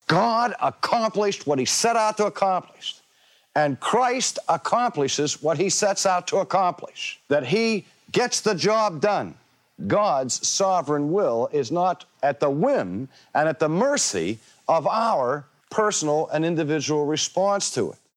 God accomplished what he set out to accomplish. And Christ accomplishes what he sets out to accomplish. That he gets the job done. God's sovereign will is not at the whim and at the mercy of our personal and individual response to it.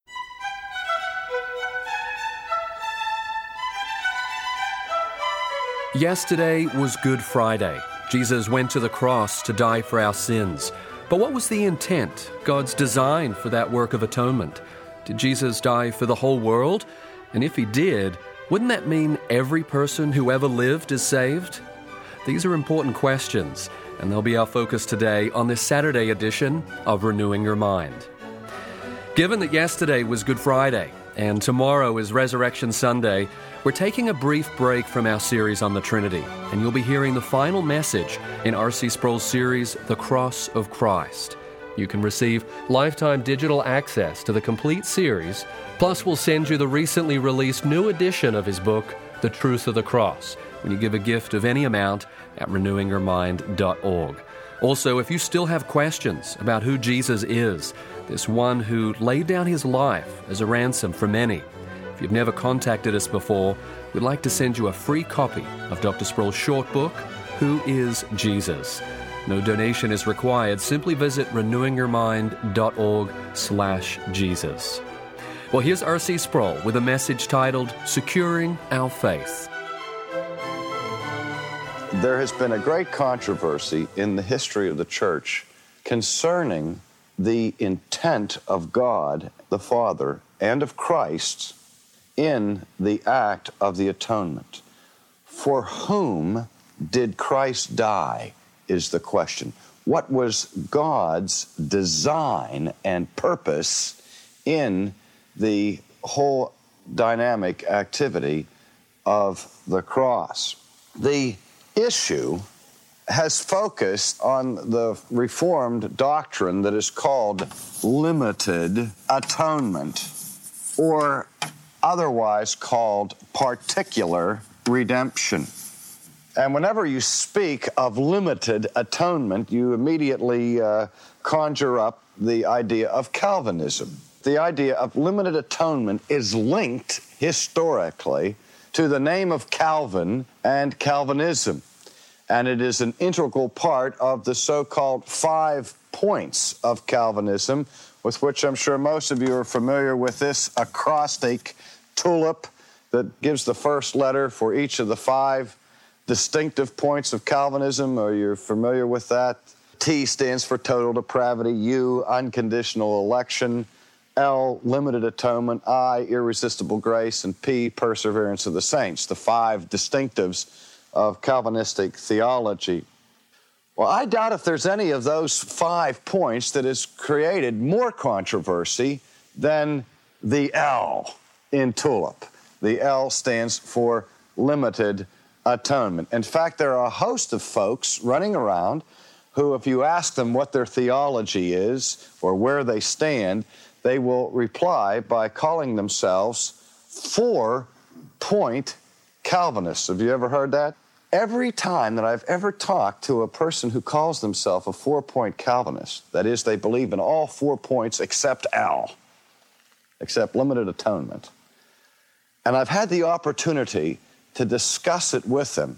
Yesterday was Good Friday. Jesus went to the cross to die for our sins. But what was the intent, God's design for that work of atonement? Did Jesus die for the whole world? And if he did, wouldn't that mean every person who ever lived is saved? These are important questions, and they'll be our focus today on this Saturday edition of Renewing Your Mind. Given that yesterday was Good Friday and tomorrow is Resurrection Sunday, we're taking a brief break from our series on the Trinity, and you'll be hearing the final message in R.C. Sproul's series, The Cross of Christ. You can receive lifetime digital access to the complete series, plus we'll send you the recently released new edition of his book, The Truth of the Cross, when you give a gift of any amount at renewingyourmind.org. Also, if you still have questions about who Jesus is, this one who laid down his life as a ransom for many, if you've never contacted us before, we'd like to send you a free copy of Dr. Sproul's short book, Who is Jesus? No donation is required. Simply visit renewingyourmind.org/Jesus. Well, here's R.C. Sproul with a message titled, Securing Our Faith. There has been a great controversy in the history of the church concerning the intent of God, the Father, and of Christ in the act of the atonement. For whom did Christ die is the question. What was God's design and purpose in the whole dynamic activity of the cross? The issue has focused on the Reformed doctrine that is called limited atonement, or otherwise called particular redemption. And whenever you speak of limited atonement, you immediately conjure up the idea of Calvinism. The idea of limited atonement is linked historically to the name of Calvin and Calvinism. And it is an integral part of the so-called 5 points of Calvinism, with which I'm sure most of you are familiar with this acrostic tulip that gives the first letter for each of the 5 distinctive points of Calvinism. Are you familiar with that? T stands for total depravity, U, unconditional election, L, limited atonement, I, irresistible grace, and P, perseverance of the saints, the 5 distinctives of Calvinistic theology. Well, I doubt if there's any of those 5 points that has created more controversy than the L in TULIP. The L stands for limited atonement. In fact, there are a host of folks running around who, if you ask them what their theology is or where they stand, they will reply by calling themselves 4-point Calvinists. Have you ever heard that? Every time that I've ever talked to a person who calls themselves a 4-point Calvinist, that is, they believe in all 4 points except L, except limited atonement, and I've had the opportunity to discuss it with them,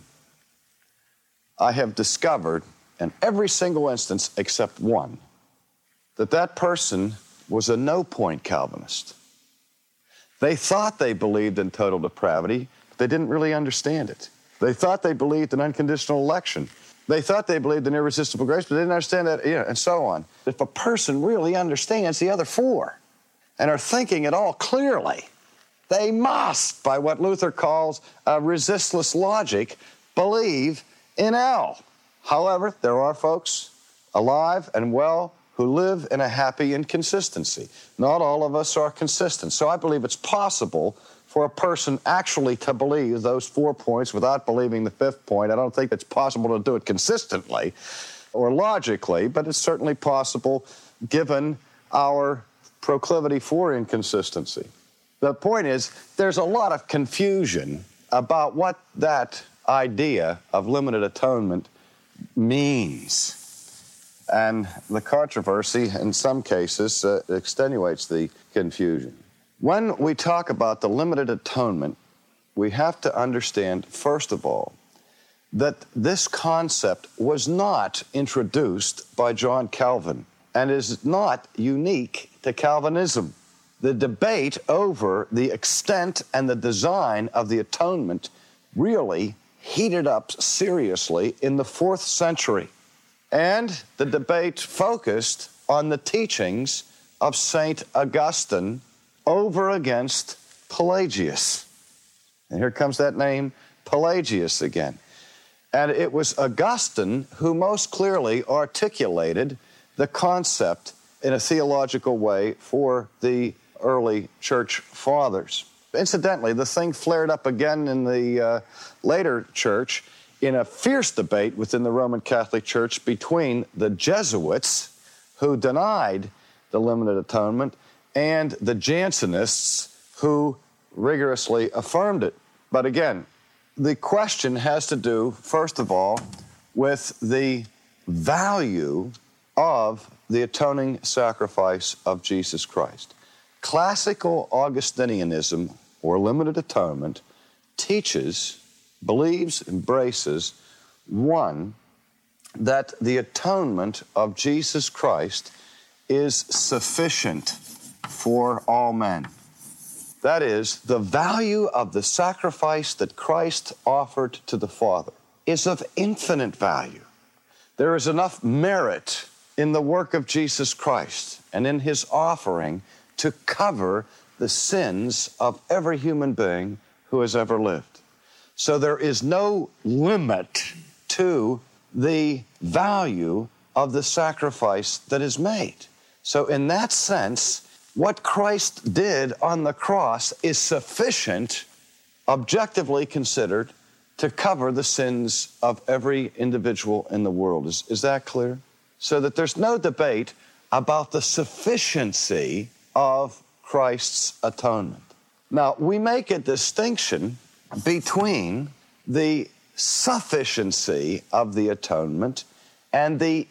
I have discovered in every single instance except one that that person was a no-point Calvinist. They thought they believed in total depravity, but they didn't really understand it. They thought they believed in unconditional election. They thought they believed in irresistible grace, but they didn't understand that, and so on. If a person really understands the other 4 and are thinking it all clearly, they must, by what Luther calls a resistless logic, believe in L. However, there are folks alive and well who live in a happy inconsistency. Not all of us are consistent. So I believe it's possible for a person actually to believe those 4 points without believing the 5th point. I don't think it's possible to do it consistently or logically, but it's certainly possible given our proclivity for inconsistency. The point is, there's a lot of confusion about what that idea of limited atonement means. And the controversy, in some cases, extenuates the confusion. When we talk about the limited atonement, we have to understand, first of all, that this concept was not introduced by John Calvin and is not unique to Calvinism. The debate over the extent and the design of the atonement really heated up seriously in the 4th century. And the debate focused on the teachings of St. Augustine over against Pelagius. And here comes that name, Pelagius, again. And it was Augustine who most clearly articulated the concept in a theological way for the early church fathers. Incidentally, the thing flared up again in the later church in a fierce debate within the Roman Catholic Church between the Jesuits, who denied the limited atonement, and the Jansenists, who rigorously affirmed it. But again, the question has to do, first of all, with the value of the atoning sacrifice of Jesus Christ. Classical Augustinianism, or limited atonement, teaches, believes, embraces, one, that the atonement of Jesus Christ is sufficient for all men. That is, the value of the sacrifice that Christ offered to the Father is of infinite value. There is enough merit in the work of Jesus Christ and in his offering to cover the sins of every human being who has ever lived. So there is no limit to the value of the sacrifice that is made. So in that sense, what Christ did on the cross is sufficient, objectively considered, to cover the sins of every individual in the world. Is that clear? So that there's no debate about the sufficiency of Christ's atonement. Now, we make a distinction between the sufficiency of the atonement and the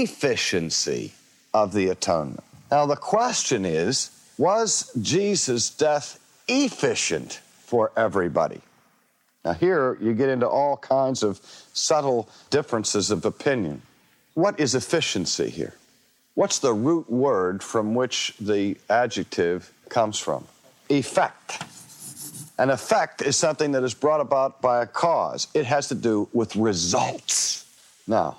efficiency of the atonement. Now, the question is, was Jesus' death efficient for everybody? Now, here you get into all kinds of subtle differences of opinion. What is efficiency here? What's the root word from which the adjective comes from? Effect. An effect is something that is brought about by a cause. It has to do with results. Now,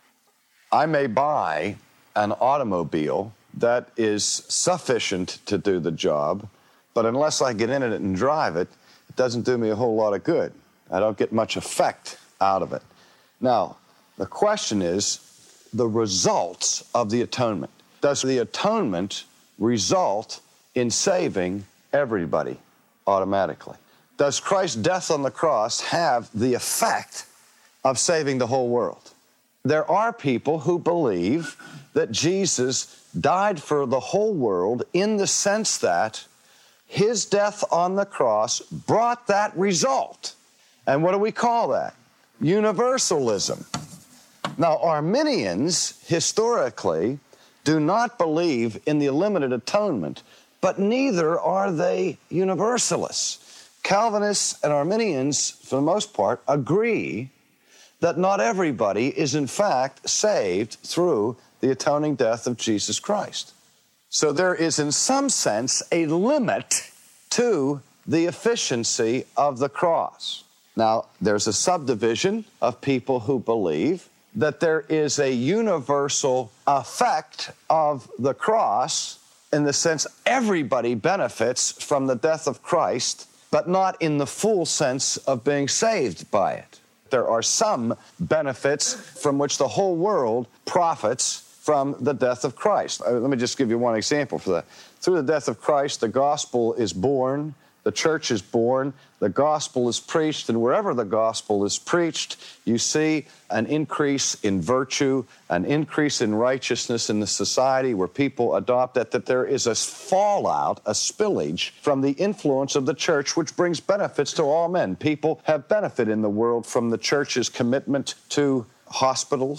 I may buy an automobile that is sufficient to do the job, but unless I get in it and drive it, it doesn't do me a whole lot of good. I don't get much effect out of it. Now, the question is the results of the atonement. Does the atonement result in saving everybody automatically? Does Christ's death on the cross have the effect of saving the whole world? There are people who believe that Jesus died for the whole world in the sense that his death on the cross brought that result. And what do we call that? Universalism. Now, Arminians, historically, do not believe in the limited atonement, but neither are they Universalists. Calvinists and Arminians, for the most part, agree that not everybody is in fact saved through the atoning death of Jesus Christ. So there is, in some sense, a limit to the efficiency of the cross. Now, there's a subdivision of people who believe that there is a universal effect of the cross in the sense everybody benefits from the death of Christ, but not in the full sense of being saved by it. There are some benefits from which the whole world profits from the death of Christ. Let me just give you one example for that. Through the death of Christ, the gospel is born, the church is born, the gospel is preached, and wherever the gospel is preached, you see an increase in virtue, an increase in righteousness in the society where people adopt that there is a fallout, a spillage from the influence of the church, which brings benefits to all men. People have benefit in the world from the church's commitment to hospitals,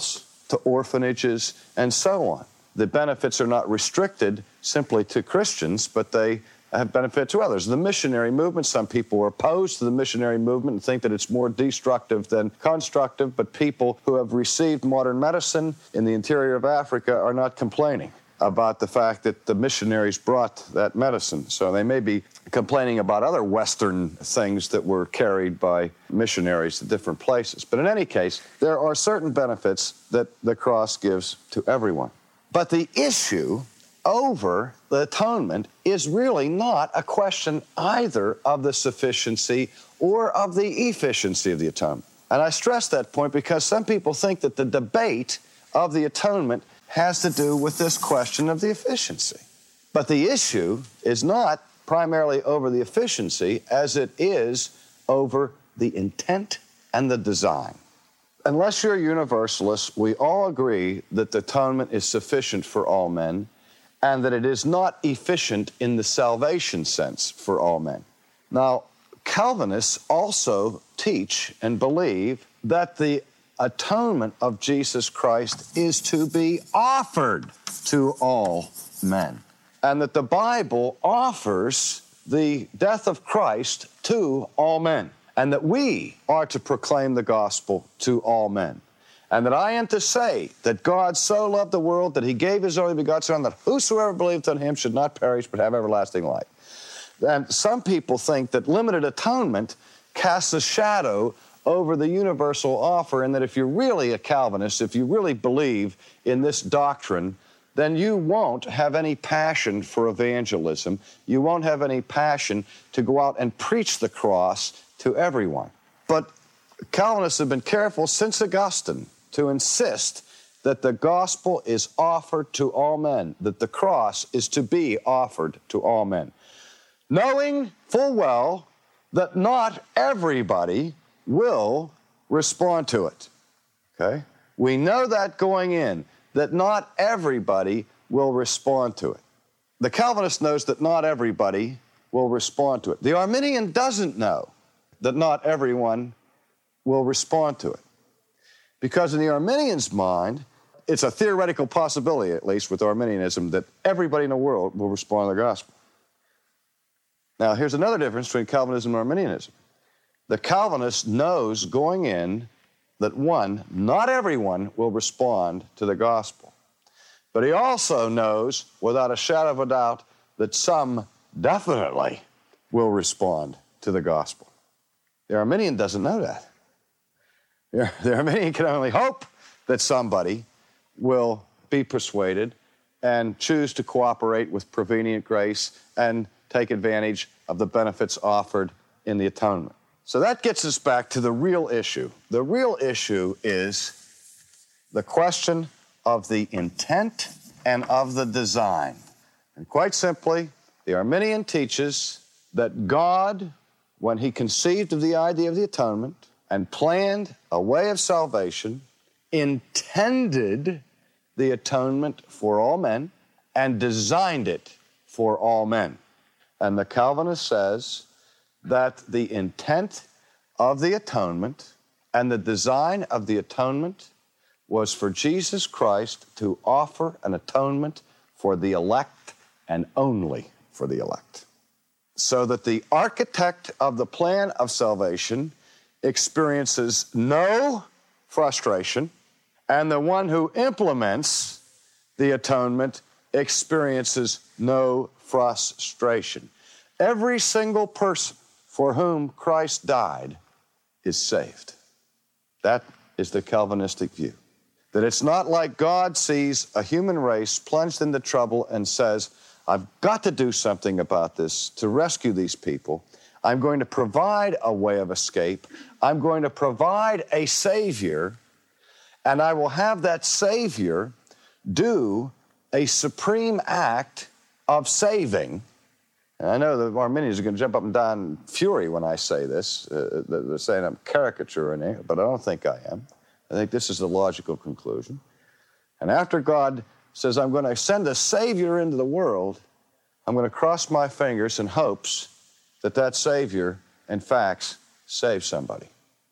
to orphanages, and so on. The benefits are not restricted simply to Christians, but they have benefit to others. The missionary movement, some people are opposed to the missionary movement and think that it's more destructive than constructive, but people who have received modern medicine in the interior of Africa are not complaining about the fact that the missionaries brought that medicine. So they may be complaining about other Western things that were carried by missionaries to different places. But in any case, there are certain benefits that the cross gives to everyone. But the issue over the atonement is really not a question either of the sufficiency or of the efficiency of the atonement. And I stress that point because some people think that the debate of the atonement has to do with this question of the efficiency. But the issue is not primarily over the efficiency as it is over the intent and the design. Unless you're a universalist, we all agree that the atonement is sufficient for all men and that it is not efficient in the salvation sense for all men. Now, Calvinists also teach and believe that the atonement of Jesus Christ is to be offered to all men, and that the Bible offers the death of Christ to all men, and that we are to proclaim the gospel to all men, and that I am to say that God so loved the world that he gave his only begotten Son, that whosoever believeth on him should not perish but have everlasting life. And some people think that limited atonement casts a shadow over the universal offer, and that if you're really a Calvinist, if you really believe in this doctrine, then you won't have any passion for evangelism. You won't have any passion to go out and preach the cross to everyone. But Calvinists have been careful since Augustine to insist that the gospel is offered to all men, that the cross is to be offered to all men, knowing full well that not everybody will respond to it, okay? We know that going in, that not everybody will respond to it. The Calvinist knows that not everybody will respond to it. The Arminian doesn't know that not everyone will respond to it. Because in the Arminian's mind, it's a theoretical possibility, at least with Arminianism, that everybody in the world will respond to the gospel. Now, here's another difference between Calvinism and Arminianism. The Calvinist knows going in that, one, not everyone will respond to the gospel. But he also knows, without a shadow of a doubt, that some definitely will respond to the gospel. The Arminian doesn't know that. The Arminian can only hope that somebody will be persuaded and choose to cooperate with prevenient grace and take advantage of the benefits offered in the atonement. So that gets us back to the real issue. The real issue is the question of the intent and of the design. And quite simply, the Arminian teaches that God, when he conceived of the idea of the atonement and planned a way of salvation, intended the atonement for all men and designed it for all men. And the Calvinist says that the intent of the atonement and the design of the atonement was for Jesus Christ to offer an atonement for the elect and only for the elect. So that the architect of the plan of salvation experiences no frustration, and the one who implements the atonement experiences no frustration. Every single person for whom Christ died is saved. That is the Calvinistic view. That it's not like God sees a human race plunged into trouble and says, I've got to do something about this to rescue these people. I'm going to provide a way of escape. I'm going to provide a Savior, and I will have that Savior do a supreme act of saving. And I know the Arminians are going to jump up and down in fury when I say this. They're saying I'm caricaturing it, but I don't think I am. I think this is the logical conclusion. And after God says, I'm going to send a Savior into the world, I'm going to cross my fingers in hopes that that Savior, in fact, saves somebody.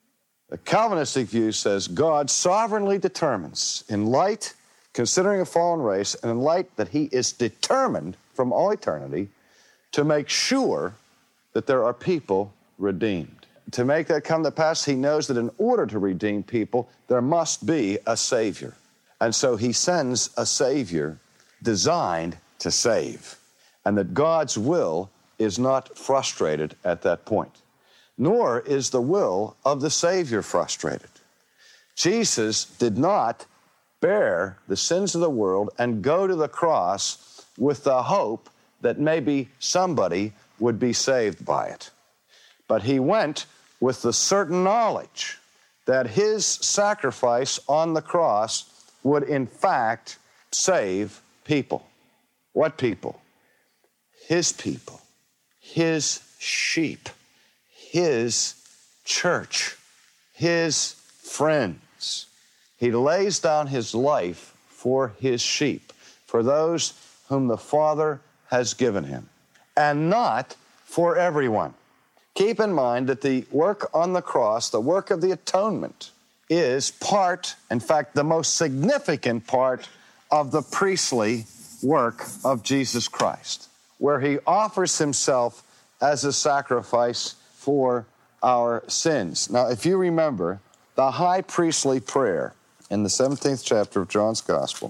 The Calvinistic view says God sovereignly determines, in light, considering a fallen race, and in light that he is determined from all eternity to make sure that there are people redeemed. To make that come to pass, he knows that in order to redeem people, there must be a Savior. And so he sends a Savior designed to save. And that God's will is not frustrated at that point. Nor is the will of the Savior frustrated. Jesus did not bear the sins of the world and go to the cross with the hope that maybe somebody would be saved by it. But he went with the certain knowledge that his sacrifice on the cross would in fact save people. What people? His people, his sheep, his church, his friends. He lays down his life for his sheep, for those whom the Father has given him, and not for everyone. Keep in mind that the work on the cross, the work of the atonement, is part, in fact, the most significant part of the priestly work of Jesus Christ, where he offers himself as a sacrifice for our sins. Now, if you remember the high priestly prayer in the 17th chapter of John's Gospel,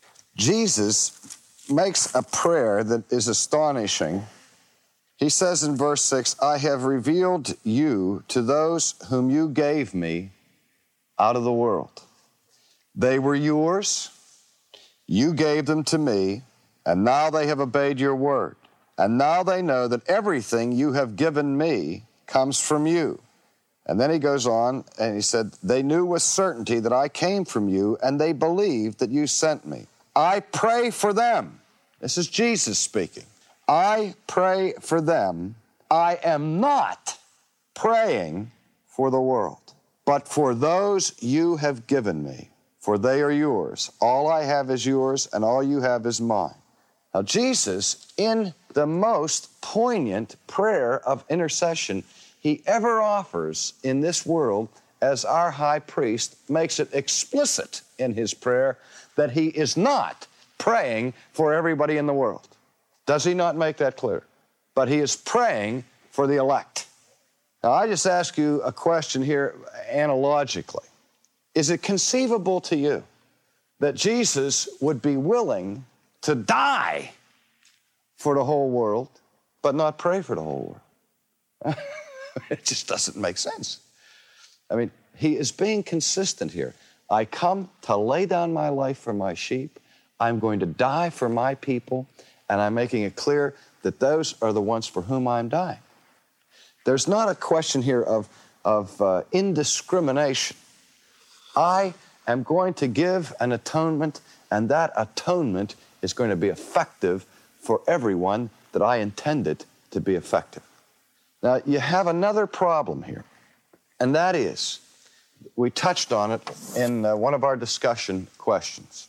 Jesus makes a prayer that is astonishing. He says in verse 6, I have revealed you to those whom you gave me out of the world. They were yours, you gave them to me, and now they have obeyed your word. And now they know that everything you have given me comes from you. And then he goes on and he said, they knew with certainty that I came from you, and they believed that you sent me. I pray for them. This is Jesus speaking. I pray for them. I am not praying for the world, but for those you have given me, for they are yours. All I have is yours, and all you have is mine. Now, Jesus, in the most poignant prayer of intercession he ever offers in this world as our high priest, makes it explicit in his prayer that he is not praying for everybody in the world. Does he not make that clear? But he is praying for the elect. Now, I just ask you a question here analogically. Is it conceivable to you that Jesus would be willing to die for the whole world, but not pray for the whole world? It just doesn't make sense. I mean, he is being consistent here. I come to lay down my life for my sheep. I'm going to die for my people, and I'm making it clear that those are the ones for whom I'm dying. There's not a question here of indiscrimination. I am going to give an atonement, and that atonement is going to be effective for everyone that I intend it to be effective. Now, you have another problem here, and that is, we touched on it in one of our discussion questions.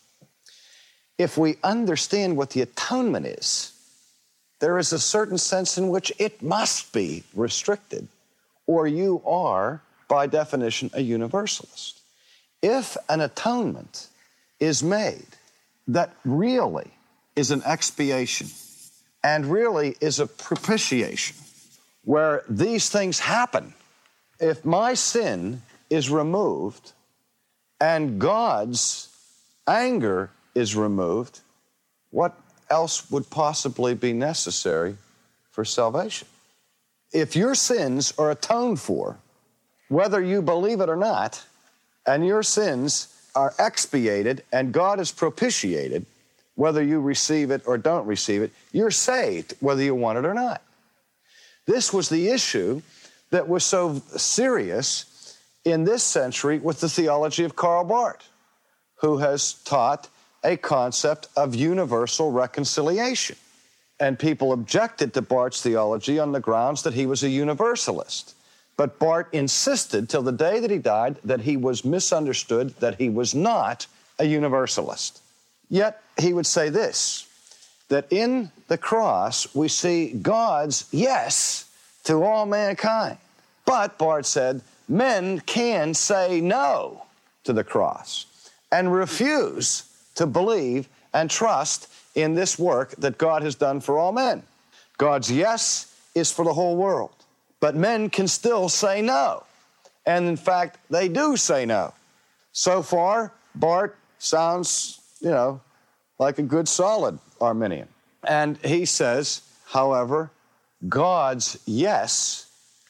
If we understand what the atonement is, there is a certain sense in which it must be restricted, or you are, by definition, a universalist. If an atonement is made that really is an expiation and really is a propitiation, where these things happen, if my sin is removed and God's anger is removed, what else would possibly be necessary for salvation? If your sins are atoned for, whether you believe it or not, and your sins are expiated and God is propitiated, whether you receive it or don't receive it, you're saved whether you want it or not. This was the issue that was so serious in this century with the theology of Karl Barth, who has taught a concept of universal reconciliation. And people objected to Barth's theology on the grounds that he was a universalist. But Barth insisted till the day that he died that he was misunderstood, that he was not a universalist. Yet he would say this, that in the cross we see God's yes to all mankind. But, Barth said, men can say no to the cross and refuse to believe and trust in this work that God has done for all men. God's yes is for the whole world, but men can still say no. And in fact, they do say no. So far, Barth sounds, like a good, solid Arminian. And he says, however, God's yes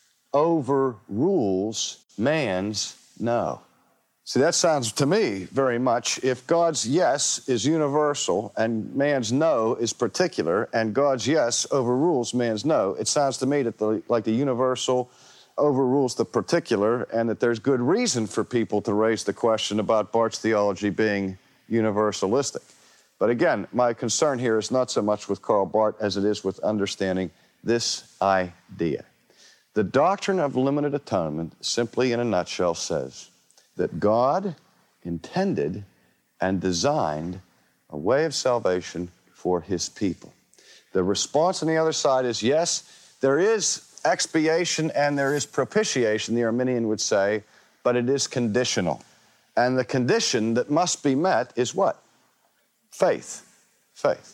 overrules man's no. See, that sounds to me very much, if God's yes is universal and man's no is particular, and God's yes overrules man's no, it sounds to me that like the universal overrules the particular, and that there's good reason for people to raise the question about Barth's theology being universalistic. But again, my concern here is not so much with Karl Barth as it is with understanding this idea. The doctrine of limited atonement, simply in a nutshell, says that God intended and designed a way of salvation for his people. The response on the other side is, yes, there is expiation and there is propitiation, the Arminian would say, but it is conditional. And the condition that must be met is what? Faith. Faith.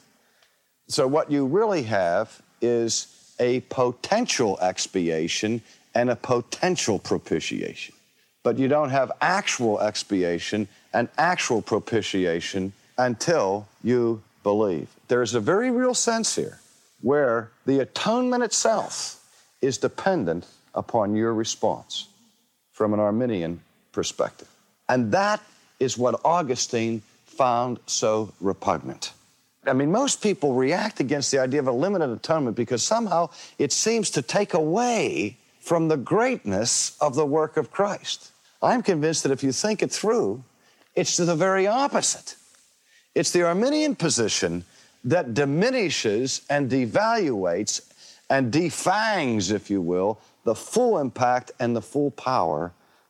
So what you really have is a potential expiation and a potential propitiation. But you don't have actual expiation and actual propitiation until you believe. There's a very real sense here where the atonement itself is dependent upon your response from an Arminian perspective. And that is what Augustine found so repugnant. I mean, most people react against the idea of a limited atonement because somehow it seems to take away from the greatness of the work of Christ. I'm convinced that if you think it through, it's the very opposite. It's the Arminian position that diminishes and devaluates and defangs, if you will, the full impact and the full power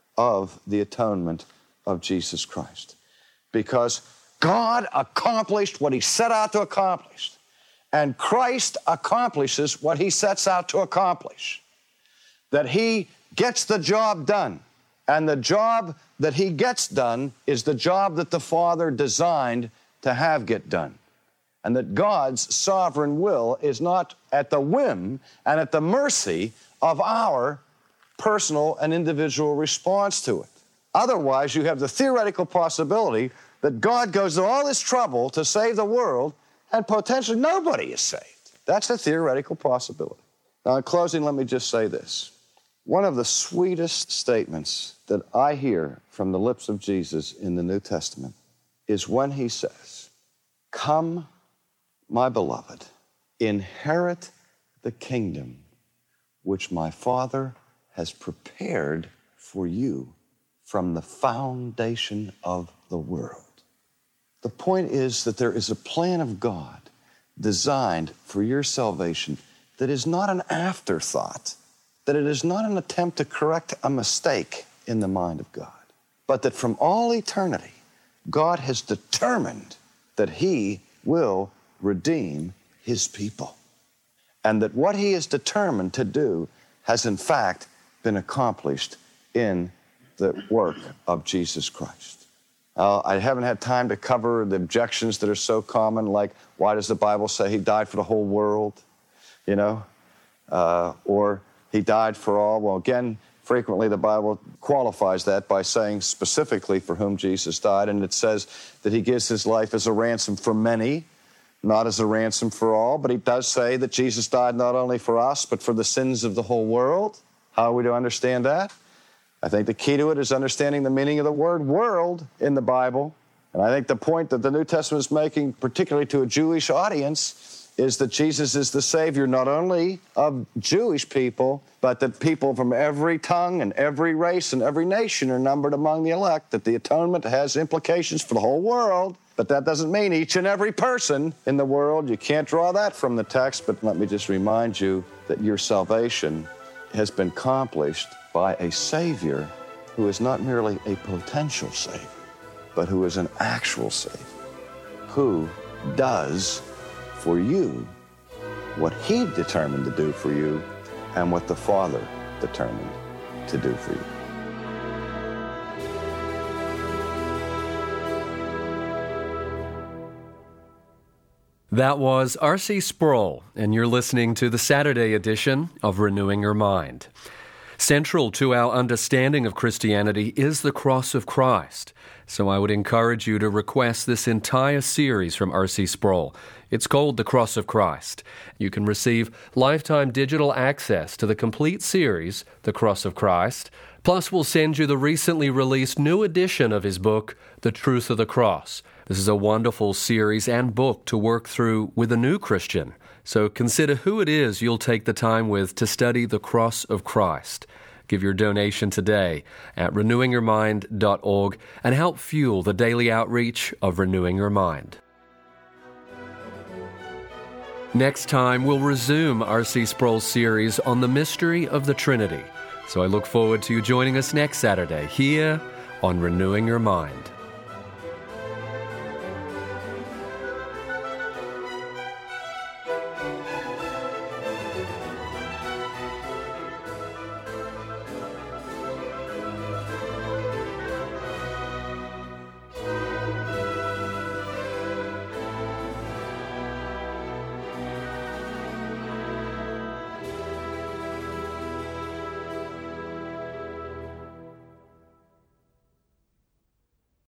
of the atonement of Jesus Christ. Because God accomplished what he set out to accomplish, and Christ accomplishes what he sets out to accomplish. That he gets the job done, and the job that he gets done is the job that the Father designed to have get done. And that God's sovereign will is not at the whim and at the mercy of our personal and individual response to it. Otherwise, you have the theoretical possibility that God goes to all this trouble to save the world and potentially nobody is saved. That's a theoretical possibility. Now, in closing, let me just say this. One of the sweetest statements that I hear from the lips of Jesus in the New Testament is when he says, "Come, my beloved, inherit the kingdom which my Father has prepared for you from the foundation of the world." The point is that there is a plan of God designed for your salvation that is not an afterthought, that it is not an attempt to correct a mistake in the mind of God, but that from all eternity, God has determined that he will redeem his people. And that what he is determined to do has in fact been accomplished in the work of Jesus Christ. I haven't had time to cover the objections that are so common, like why does the Bible say he died for the whole world, or he died for all. Well, again, frequently the Bible qualifies that by saying specifically for whom Jesus died, and it says that he gives his life as a ransom for many, not as a ransom for all, but he does say that Jesus died not only for us, but for the sins of the whole world. How are we to understand that? I think the key to it is understanding the meaning of the word world in the Bible. And I think the point that the New Testament is making, particularly to a Jewish audience, is that Jesus is the Savior not only of Jewish people, but that people from every tongue and every race and every nation are numbered among the elect, that the atonement has implications for the whole world. But that doesn't mean each and every person in the world. You can't draw that from the text, but let me just remind you that your salvation has been accomplished by a Savior who is not merely a potential Savior, but who is an actual Savior, who does for you what he determined to do for you and what the Father determined to do for you. That was R.C. Sproul, and you're listening to the Saturday edition of Renewing Your Mind. Central to our understanding of Christianity is the cross of Christ, so I would encourage you to request this entire series from R.C. Sproul. It's called The Cross of Christ. You can receive lifetime digital access to the complete series, The Cross of Christ. Plus, we'll send you the recently released new edition of his book, The Truth of the Cross. This is a wonderful series and book to work through with a new Christian. So consider who it is you'll take the time with to study the cross of Christ. Give your donation today at renewingyourmind.org and help fuel the daily outreach of Renewing Your Mind. Next time, we'll resume R.C. Sproul's series on the mystery of the Trinity. So I look forward to you joining us next Saturday here on Renewing Your Mind.